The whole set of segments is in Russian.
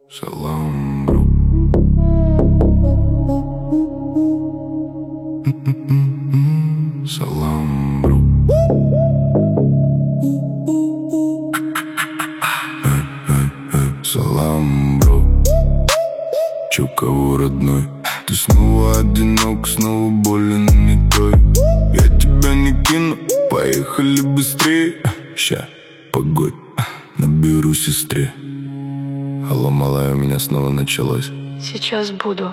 Салам, бро. Салам, бро. Салам, бро. Чё, кого, родной? Ты снова одинок, снова болен не той. Я тебя не кину, поехали быстрее. Ща, погодь, наберу сестре. Алло, малая, у меня снова началось. Сейчас буду.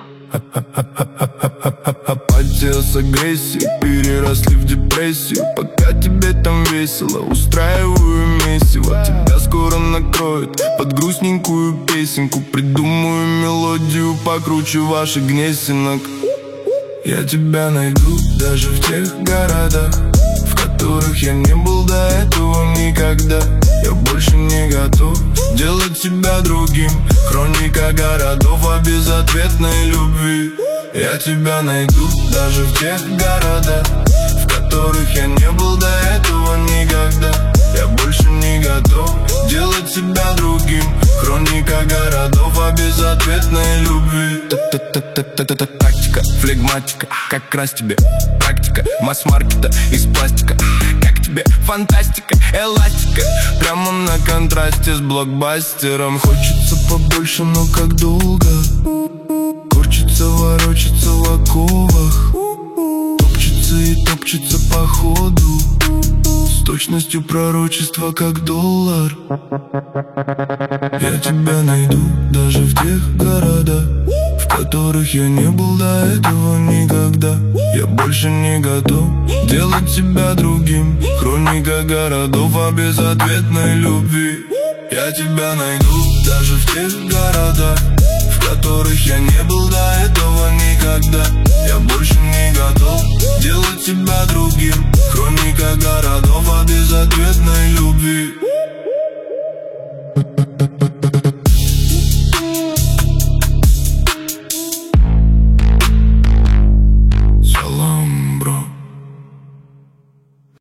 Апатия с агрессией переросли в депрессию. Пока тебе там весело, устраиваю месиво. Тебя скоро накроет под грустненькую песенку. Придумаю мелодию покруче ваших гнесинок. Я тебя найду даже в тех городах, в которых я не был до этого никогда. Я больше не готов делать тебя другим. Хроника городов о безответной любви. Я тебя найду даже в тех городах, в которых я не был до этого никогда. Я больше не готов делать тебя другим. Хроника городов о безответной любви. Тактика, флегматика, как раз тебе практика. Масс-маркета из пластика. Как тебе фантастика, эластика. Прямо на контрасте с блокбастером. Хочется побольше, но как долго? Корчится, ворочится в оковах. Топчется и топчется по ходу, с точностью пророчества, как доллар. Я тебя найду даже в тех городах, в которых я не был до этого никогда. Я больше не готов делать тебя другим. Хроника городов о безответной любви. Я тебя найду даже в тех городах, в которых я не был до этого никогда. Я больше не готов делать тебя другим. Хроника городов о безответной любви.